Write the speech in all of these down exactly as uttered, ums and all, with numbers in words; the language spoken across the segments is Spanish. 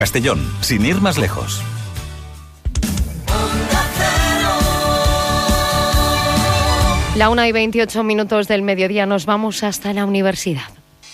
Castellón, sin ir más lejos. La una y veintiocho minutos del mediodía, nos vamos hasta la universidad.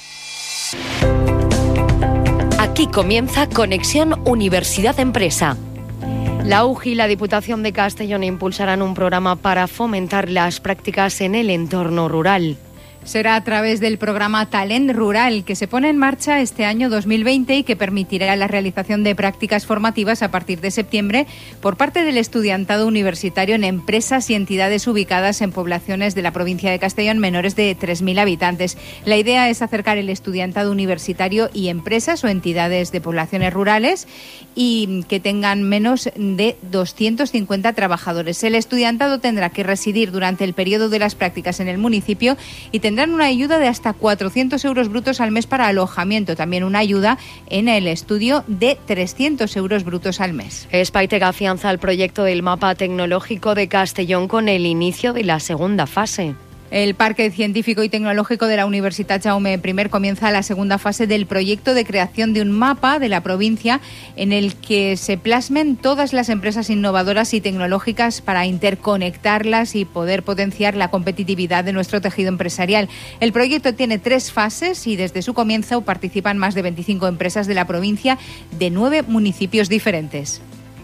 Aquí comienza Conexión Universidad Empresa. La U G I y la Diputación de Castellón impulsarán un programa para fomentar las prácticas en el entorno rural. Será a través del programa Talent Rural, que se pone en marcha este año dos mil veinte y que permitirá la realización de prácticas formativas a partir de septiembre por parte del estudiantado universitario en empresas y entidades ubicadas en poblaciones de la provincia de Castellón menores de tres mil habitantes. La idea es acercar el estudiantado universitario y empresas o entidades de poblaciones rurales y que tengan menos de doscientos cincuenta trabajadores. El estudiantado tendrá que residir durante el periodo de las prácticas en el municipio y tendrá tendrán una ayuda de hasta cuatrocientos euros brutos al mes para alojamiento, también una ayuda en el estudio de trescientos euros brutos al mes. Spaitek afianza el proyecto del mapa tecnológico de Castellón con el inicio de la segunda fase. El Parque Científico y Tecnológico de la Universitat Jaume primero comienza la segunda fase del proyecto de creación de un mapa de la provincia en el que se plasmen todas las empresas innovadoras y tecnológicas para interconectarlas y poder potenciar la competitividad de nuestro tejido empresarial. El proyecto tiene tres fases y desde su comienzo participan más de veinticinco empresas de la provincia de nueve municipios diferentes.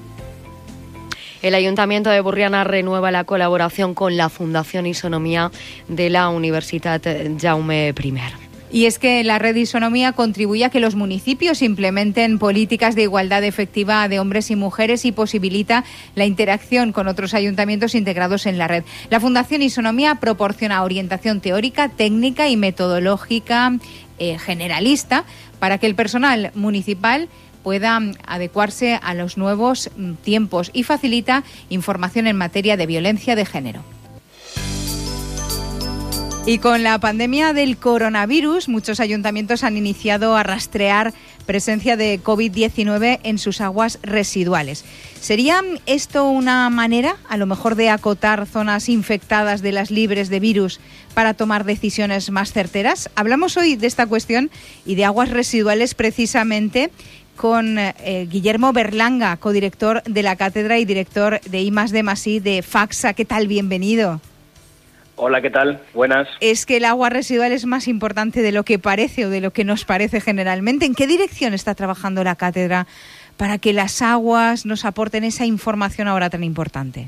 El Ayuntamiento de Burriana renueva la colaboración con la Fundación Isonomía de la Universitat Jaume primero. Y es que la red Isonomía contribuye a que los municipios implementen políticas de igualdad efectiva de hombres y mujeres y posibilita la interacción con otros ayuntamientos integrados en la red. La Fundación Isonomía proporciona orientación teórica, técnica y metodológica eh, generalista para que el personal municipal pueda adecuarse a los nuevos tiempos y facilita información en materia de violencia de género. Y con la pandemia del coronavirus, muchos ayuntamientos han iniciado a rastrear presencia de covid diecinueve en sus aguas residuales. ¿Sería esto una manera, a lo mejor, de acotar zonas infectadas de las libres de virus para tomar decisiones más certeras? Hablamos hoy de esta cuestión y de aguas residuales precisamente con eh, Guillermo Berlanga, codirector de la cátedra y director de I más D más I de FACSA. ¿Qué tal? Bienvenido. Hola, ¿qué tal? Buenas. Es que el agua residual es más importante de lo que parece o de lo que nos parece generalmente. ¿En qué dirección está trabajando la cátedra para que las aguas nos aporten esa información ahora tan importante?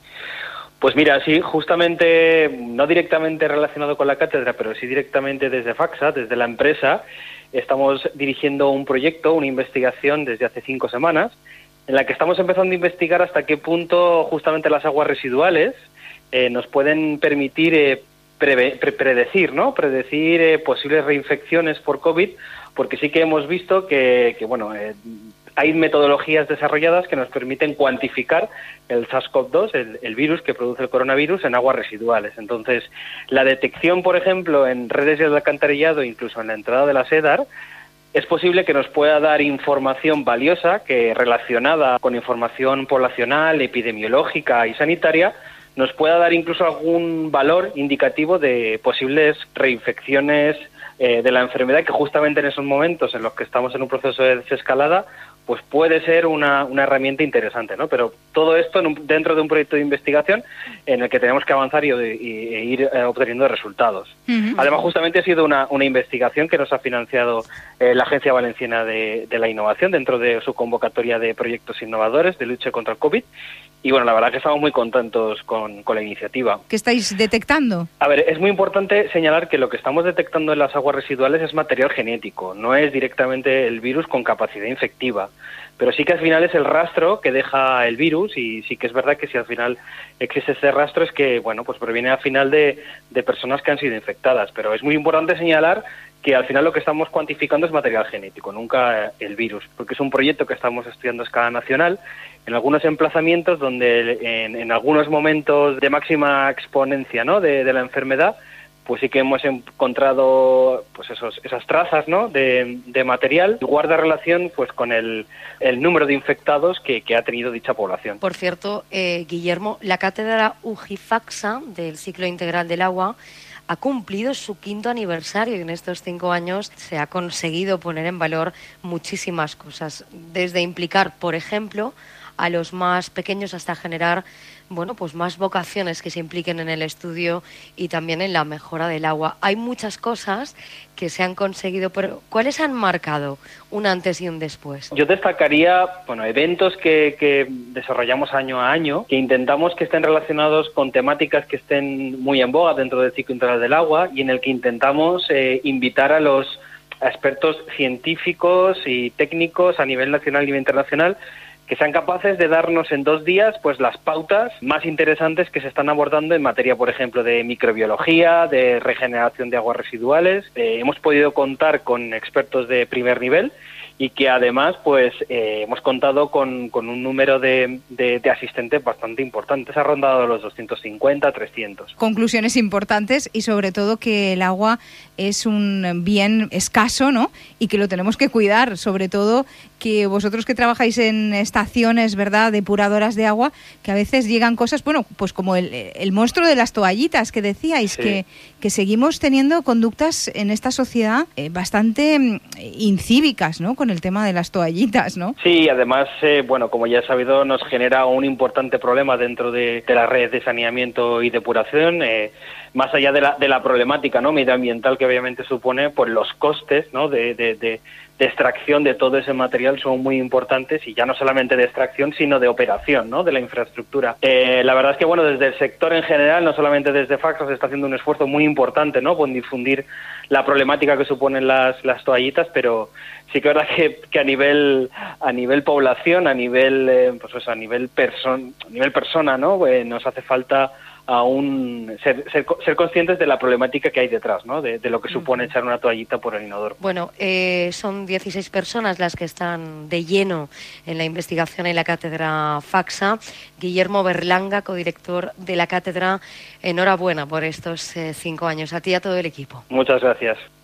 Pues mira, sí, justamente, no directamente relacionado con la cátedra, pero sí directamente desde FACSA, desde la empresa, estamos dirigiendo un proyecto, una investigación desde hace cinco semanas, en la que estamos empezando a investigar hasta qué punto justamente las aguas residuales eh, nos pueden permitir eh, preve- pre- predecir, ¿no? Predecir eh, posibles reinfecciones por COVID, porque sí que hemos visto que, que bueno, eh, hay metodologías desarrolladas que nos permiten cuantificar el SARS-CoV dos, el, el virus que produce el coronavirus, en aguas residuales. Entonces, la detección, por ejemplo, en redes de alcantarillado, incluso en la entrada de la SEDAR, es posible que nos pueda dar información valiosa que, relacionada con información poblacional, epidemiológica y sanitaria, nos pueda dar incluso algún valor indicativo de posibles reinfecciones eh, de la enfermedad, que justamente en esos momentos en los que estamos en un proceso de desescalada, pues puede ser una, una herramienta interesante, ¿no? Pero todo esto en un, dentro de un proyecto de investigación en el que tenemos que avanzar y, y, e ir eh, obteniendo resultados. Uh-huh. Además, justamente ha sido una, una investigación que nos ha financiado eh, la Agencia Valenciana de, de la Innovación dentro de su convocatoria de proyectos innovadores de lucha contra el COVID. Y bueno, la verdad que estamos muy contentos con, con la iniciativa. ¿Qué estáis detectando? A ver, es muy importante señalar que lo que estamos detectando en las aguas residuales es material genético, no es directamente el virus con capacidad infectiva. Pero sí que al final es el rastro que deja el virus, y sí que es verdad que si al final existe ese rastro es que, bueno, pues proviene al final de, de personas que han sido infectadas. Pero es muy importante señalar que al final lo que estamos cuantificando es material genético, nunca el virus, porque es un proyecto que estamos estudiando a escala nacional, en algunos emplazamientos donde en, en algunos momentos de máxima exponencia, ¿no?, de, de la enfermedad, pues sí que hemos encontrado pues esos, esas trazas, ¿no?, de, de material, y guarda relación pues con el, el número de infectados que, que ha tenido dicha población. Por cierto, eh, Guillermo, la cátedra U G I FACSA del ciclo integral del agua ha cumplido su quinto aniversario y en estos cinco años se ha conseguido poner en valor muchísimas cosas, desde implicar, por ejemplo, a los más pequeños hasta generar, bueno, pues más vocaciones que se impliquen en el estudio y también en la mejora del agua. Hay muchas cosas que se han conseguido, pero ¿cuáles han marcado un antes y un después? Yo destacaría, bueno, eventos que, que desarrollamos año a año, que intentamos que estén relacionados con temáticas que estén muy en boga dentro del ciclo integral del agua y en el que intentamos eh, invitar a los a expertos científicos y técnicos a nivel nacional y a nivel internacional que sean capaces de darnos en dos días pues las pautas más interesantes que se están abordando en materia, por ejemplo, de microbiología, de regeneración de aguas residuales. Eh, hemos podido contar con expertos de primer nivel y que además pues eh, hemos contado con, con un número de, de, de asistentes bastante importante. Se ha rondado los doscientos cincuenta, trescientos. Conclusiones importantes y sobre todo que el agua es un bien escaso, ¿no? Y que lo tenemos que cuidar, sobre todo que vosotros que trabajáis en estaciones, ¿verdad?, depuradoras de agua, que a veces llegan cosas, bueno, pues como el, el monstruo de las toallitas que decíais, sí. que, que seguimos teniendo conductas en esta sociedad eh, bastante eh, incívicas, ¿no?, con el tema de las toallitas, ¿no? Sí, además, eh, bueno, como ya he sabido, nos genera un importante problema dentro de, de la red de saneamiento y depuración, eh, más allá de la, de la problemática, ¿no?, medioambiental que obviamente supone, pues los costes, ¿no?, de, de, de, de extracción de todo ese material son muy importantes, y ya no solamente de extracción, sino de operación, ¿no?, de la infraestructura. Eh, la verdad es que, bueno, desde el sector en general, no solamente desde Facsa, se está haciendo un esfuerzo muy importante, ¿no?, con difundir la problemática que suponen las, las toallitas, pero sí que es verdad que, que a nivel a nivel población, a nivel eh, pues eso, a nivel person, a nivel persona, ¿no?, eh, nos hace falta aún ser, ser, ser conscientes de la problemática que hay detrás, ¿no?, de, de lo que supone echar una toallita por el inodoro. Bueno, eh, son dieciséis personas las que están de lleno en la investigación en la Cátedra Facsa. Guillermo Berlanga, codirector de la cátedra, enhorabuena por estos eh, cinco años. A ti y a todo el equipo. Muchas gracias.